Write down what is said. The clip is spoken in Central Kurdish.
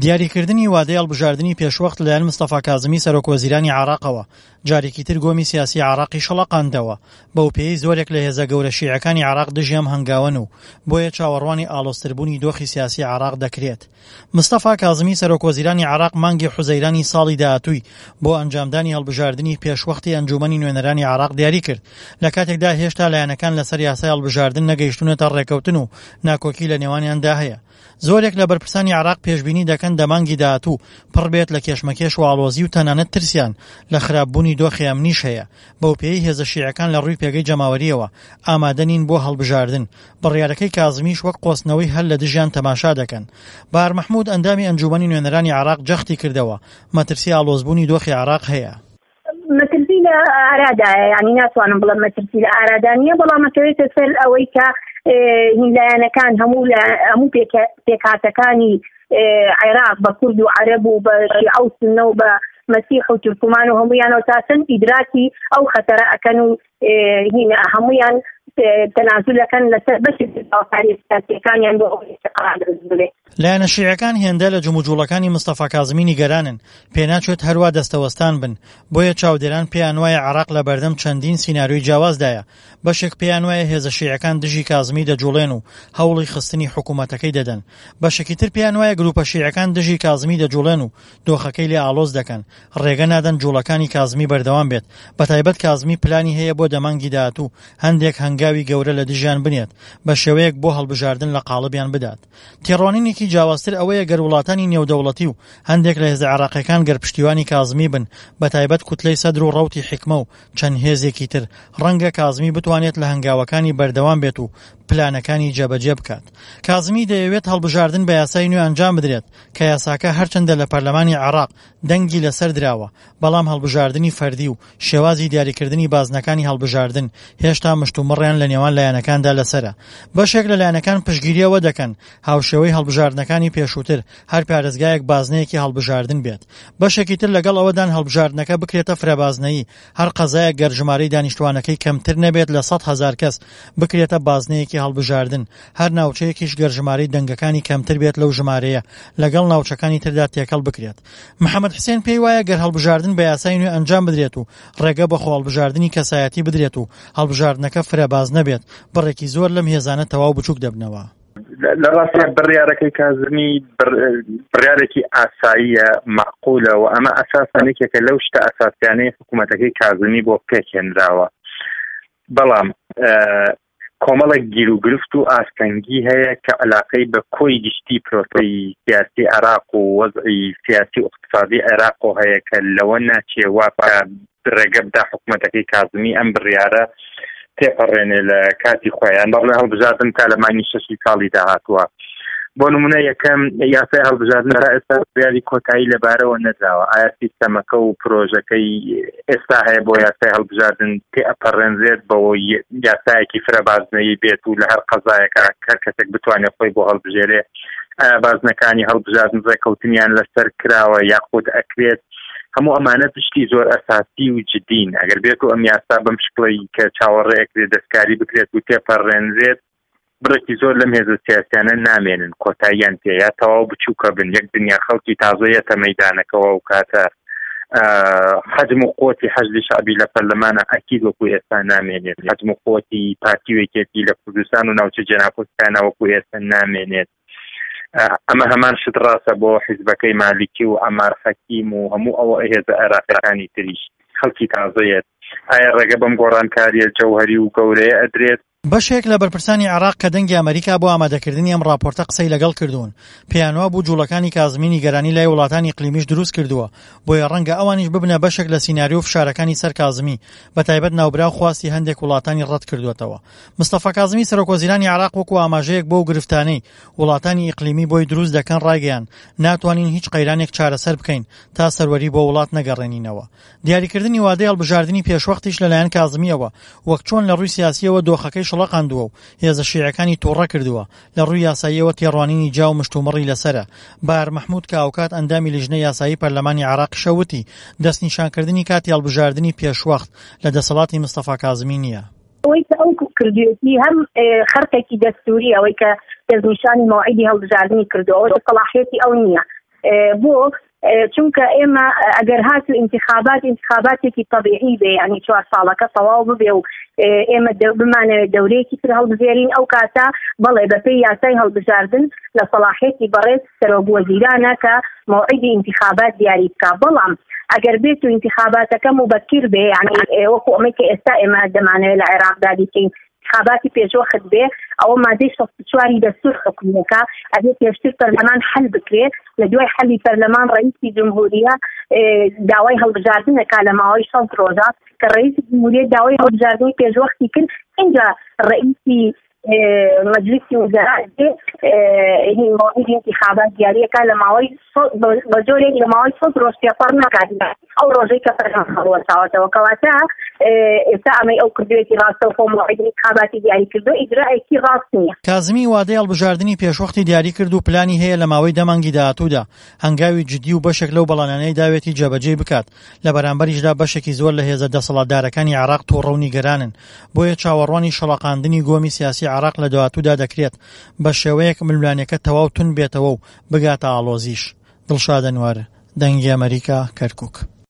دیاریکردنی وادەی هەڵبژاردننی پێشوەخت لەلایەن مستەفا کاظمی سەرۆکوەزیرانی عێراقەوە جارێکی تر گۆمی سیاسی عێراقی شەڵەقاندەوە. بەو پێی زۆرێک لە هێزە گەورە شیعەکانی عێراق دژیان هەنگاون و بۆیە چاوەڕوانی ئاڵۆزتربوونی دۆخی سیاسی عێراق دەکرێت. مستەفا کاظمی سەرۆکوەزیرانی عێراق مانگی حوزەیرانی ساڵی داهاتووی بۆ ئەنجامدانی هەڵبژاردننی پێشوەختی ئەنجومەنی نوێنەرانی عێراق دیاری کرد، لە کاتێکدا هێشتا لایەنەکان لەسەر یاسای هەڵبژاردن نەگەیشتونەتە ڕێکەوتن و ناکۆکی لە نێوانیاندا هەیە. زۆرێک لە بەرپرسانی عێراق پێشبینی دەکەن دەمانگی داهاتوو پڕ بێت لە کێشمەکێش و ئاڵۆزی و تەنانەت ترسیان لە خراپبوونی دۆخی ئەمنیش هەیە. بەو پێی هێزە شیعەکان لە ڕووی پێگەی جەماوەریەوە ئامادە نین بۆ هەڵبژاردن. بڕیارەکەی کاظمیش وەک قۆستنەوەی هەل لە دژیان تەماشا دەکەن. بار مەحموود ئەندامی ئەنجومەنی نوێنەرانی عێراق جەختی کردەوە مەترسی ئاڵۆزبوونی دۆخی عێراق هەیە. مەترسی لە ئارادایە، یعنی ناتوانم بڵێم مەترسی لە ئارادانیە، بەڵام مەتەوێتە سەر ئەوەی کە لایەنەکان هەموو پێکهاتەکانی عێراق بە کورد و عەرەب و بە شیعە و سوننە و بە مەسیح و تورکمان و هەمویانەوە تاسن ئیدراکی ئەو خەتەرە ئەکەن و هەمویان تەنازولەکەن لەسەر بەشی ئاوکاری سیاسیەکانیان بۆ ئەوەی استقرار دروست ببێت. لایەنە شیعەکان هێندە لە جموجوڵەکانی مستەفا کاظمی نیگەرانن، پێناچێت هەروە دەستەوەستان بن، بۆیە چاودێران پێیان وایە عێراق لە بەردەم چەندین سیناریۆی جیاوازدایە. بەشێک پێیان وایە هێزە شیعەکان دژی کاظمی دەجوڵێن و هەوڵی خستنی حکوومەتەکەی دەدەن. بەشێکی تر پێیان وایە گروپە شیعەکان دژی کاظمی دەجوڵێن و دۆخەکەی لێ ئاڵۆز دەکەن، ڕێگە نادەن جوڵەکانی کاظمی بەردەوام بێت. بەتایبەت کاظمی پلانی هەیە بۆ دەمانگی داهاتوو هەندێک هەنگاوی گەورە لە دژیان بنێت بە شێوەیەک بۆ هەڵبژاردن لە قاڵبیان بدات. تێڕوانینێکی جیاوازتر ئەوەیە گەر وڵاتانی نێودەوڵەتی و هەندێک لە هێزە عێراقیەکان گەر پشتیوانی کاظمی بن، بەتایبەت کوتلەی سەدر و ڕەوتی حیکمە و چەند هێزێکی تر، ڕەنگە کاظمی بتوانێت لە هەنگاوەکانی بەردەوام بێت و پلانەکانی جێبەجێ بکات. کاظمی دەیەوێت هەڵبژاردن بە یاسای نوێ ئەنجام بدرێت کە یاساکە هەرچەندە لە پەرلەمانی عێراق دەنگی لەسەر دراوە، بەڵام هەڵبژاردننی فەردی و شێوازی دیاریکردنی بازنەکانی هەڵبژاردن هێشتا مشتومڕیان لە نێوان لایەنەکاندا لەسرە. بەشێک لە لایەنەکان پشتگیریەوە دەکەن هاوشێوەی هەڵبژاردنەکانی پێشووتر هەر پارێزگایەک بازنەیەکی هەڵبژاردن بێت. بەشێکی تر لەگەڵ ئەوەدان هەڵبژاردنەکە بکرێتە فرەبازنەیی، هەر قەزایەک گەر ژمارەی دانیشتوانەکەی کەمتر نەبێت لە 100,000 کەس بکرێتە بازنەیەکی هەڵبژاردن، هەر ناوچەیەکیش گەر ژمارەی دەنگەکانی کەمتر بێت لەو ژمارەیە لەگەڵ ناوچەکانی تردا تێکەڵ بکرێت. محەممەد حوسێن پێی وایە گەر هەڵبژاردن بە یاسای نوێ ئەنجام بدرێت و ڕێگە بە هەڵبژاردننی کەسایەتی بدرێت و هەڵبژاردنەکە فرەباز نەبێت، بڕێکی زۆر لەم هێزانە تەواو بچووک دەبنەوە. لە ڕاستە بڕیارەکەی کاظمی بڕیارێکی ئاساییە، معقولە و ئەمە ئەساسانێکێکە لەو شتە ئەساسیانەی حکوومەتەکەی کاظمی بۆ پێکهێنراوە. بەڵام کۆمەڵێک گیر و گرفت و ئاستەنگی هەیە کە علاقەی بە کۆی گشتی پرۆسەی سیاسی عێراق و وەزعی سیاسی و اقتصادی عێراق هەیە کە لەوە ناچێ وا ڕێگە بدا حکوومەتەکەی کاظمی ئەم بڕیارە تێپەڕێنێ لە کاتی خۆیان بەڵێ هەڵبژاردن تا لە مانگی 6 ساڵی داهاتووە. بۆ نمونە یەکەم یاسای هەڵبژاردن تا ئێستا بڕیاری کۆتایی لەبارەوە نەدراوە. ئایا سیستەمەکە و پرۆژەکەی ئێستا هەیە بۆ یاسای هەڵبژاردن تێپەڕێنرێت بەوەی یاسایەکی فرەبازنەیی بێت و لە هەر قەزایەکە هەر کەسێک بتوانێت خۆی بۆ هەڵبژێرێ؟ ئایا بازنەکانی هەڵبژاردن ڕێکەوتنیان لەسەر کراوە یاخود ئەکرێت؟ هەموو ئەمانە پشتی زۆر ئەساسی و جدین. ئەگەر بێت و ئەم یاسا بەم شکڵی کە چاوەڕێکرێت دەستکاری بکرێت و تێپەڕێنرێت، بڕێکی زۆر لەم هێزە سیاسیانە نامێنن کۆتاییان پێ یا تەواو بچووکە بن. یەک دنیا خەڵکی تازەیەتە مەیدانەکەەوە و کاتە حەجم و قوتی حەشدی شعبی لە پەرلەمانە ئەکید وەکو ئێستا نامێنێت، حەجم و قوتی پارتی وێکێتی لە کوردستان و ناوچە جێناکۆستانە وەکو ئێستا نامێنێت. ئەمە هەمان شت ڕاستە بۆ حیزبەکەی مالیکی و ئەمار حەکیم و هەموو ئەوە هێزە عێراقیەکانی تریش خەڵکی تازەیەت. ئایا ڕێگە بەم گۆڕانکاریە جەوهەری و گەورەیە ئەدرێت؟ بەشێک لە بەرپرسانی عێراق کە دەنگی ئەمریکا بۆ ئامادەکردنی ئەم راپۆرتە قسەی لەگەڵ کردوون، پێیانوا بوو جوڵەکانی کاظمی نیگەرانی لای وڵاتانی ئیقلیمیش دروست کردووە، بۆیە ڕەنگە ئەوانیش ببنە بەشێک لە سیناریۆ فشارەکانی سەر کاظمی، بەتایبەت ناوبراو خواستی هەندێک وڵاتانی ڕەت کردوێتەوە. مستەفا کاظمی سەرۆکوەزیرانی عێراق وەکو ئاماژەیەک بۆ گرفتانەی وڵاتانی ئیقلیمی بۆی دروست دەکەن ڕایگەیان ناتوانین هیچ قەیرانێک چارەسەر بکەین تا سەروەری بۆ وڵات نەگەڕێنینەوە. دیاریکردنی وادەی هەڵبژاردننی پێشوەختیش لەلایەن کاظمیەوە وەک چۆن لە ڕووی سیاسیەوە دۆخەکەی شڵەقاندووە و هێزە شیعەکانی تووڕە کردووە، لە ڕووی یاساییەوە تێڕوانینی جا و مشتومڕی لەسرە. بار مەحموود کە ئەوکات ئەندامی لیژنەی یاسایی پەرلەمانی عێراق شەوتی دەستنیشانکردنی کاتی هەڵبژاردننی پێشوەخت لە دەسەڵاتی مستەفا کاظمی نییە. ئەوەی کە ئەو کردوێتی هەم خەرقێکی دەستوری ئەوەی کە دەستنیشانی مەوعیدی هەڵبژاردننی کردووە، ئەوە سەلاحیەتی ئەو نییە. بۆ چونکە ئێمە ئەگەر هاتو انتخاباتێکی طبیعی بێ یعنی 4 ساڵەکە تەواو ببێ و ئێمە بمانەوێت دەورەیەکی تر هەڵبژێرین ئەو کاتە بەڵێ بەپێی یاسای هەڵبژاردن لە سەلاحیەتی بەڕێز سەرۆک وەزیرانە کە موعیدی انتخابات دیاری بکە. بەڵام ئەگەر بێت و انتخاباتەکە مبەکر بێ یعنی وەکو ئەمەی کە ئێستا ئێمە دەمانەوێت لە عێراقدا دیکەین انتخاباتی پێشوەخت بێ ئەوە مادەی 64 دەستور حکوومەکە ئەبێ پێشتر پەرلەمان حل بکرێت لە دوای حەلی پەرلەمان ڕئیسی جمهوریە داوای هەڵبژاردنەکە لە ماوەی 100 ڕۆژە کە ڕئیسی جمهوریە داوای هەڵبژاردنی پێشوەختی کرد اینجا ڕئیسی مجلسی وزرا موعد انتخابات دیاریەکە لە ماوەی بە جۆرێک لە ماوەی 100 ڕۆژ پێپەڕ ناکات ئەو ڕۆژەی کە پەرلەمان هەڵوەساوەتەوە کەواتە ئێستا ئەمەی ئەو کردوێتی ڕاستە و خۆ موعد انتخاباتی دیاری کردو ئیجرائێکی ڕاست نییە. کازمی وادەی هەڵبژاردننی پێشوەختی دیاری کرد و پلانی هەیە لە ماوەی دەمانگی داهاتوودا هەنگاوی جدی و بەشێک لەو بەڵانانەی داوێتی جێبەجێ بکات لە بەرامبەریشدا بەشێکی زۆر لە هێزە دەسەڵاتدارەکانی عێراق تووڕە و نیگەرانن بۆیە چاوەڕوانی شەڵەقاندنی گۆمی سیاسی عێراق لە داهاتوودا دەکرێت بە شێوەیەک ملوانەکە تەواو تون بێتەوە و بگاتە ئاڵۆزیش. دڵشاد ئەنوار، دەنگی ئەمریکا، کەرکووک.